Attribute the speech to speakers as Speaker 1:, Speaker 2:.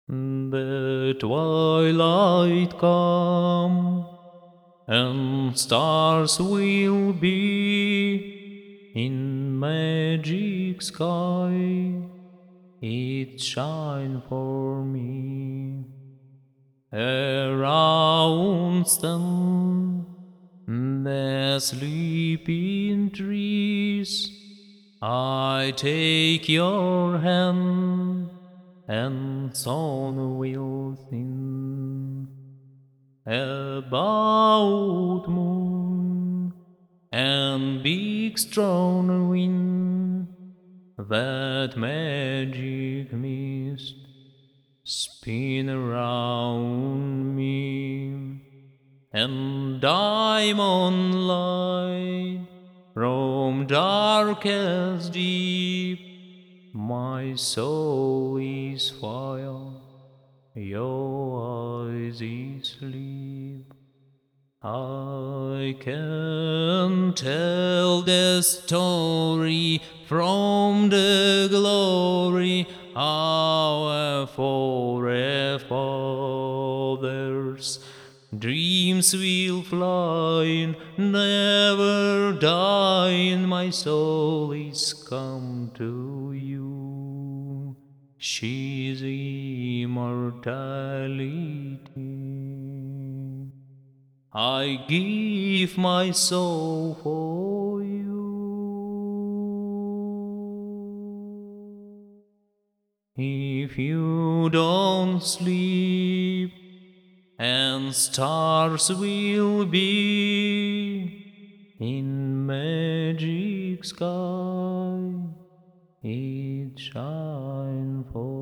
Speaker 1: The twilight come, and stars will be in magic sky. It shine for me. Around stand the sleeping trees. I take your hand, and song will sing about moon and big strong wind, that magic mist spin around me, and diamond light from darkest deep. My soul is fire, your eyes is sleep. I can tell the story from the glory our forefathers. Dreams will fly, never die. My soul is come to you. She's immortality. I give my soul for you. If you don't sleep, and stars will be in magic sky, it shine for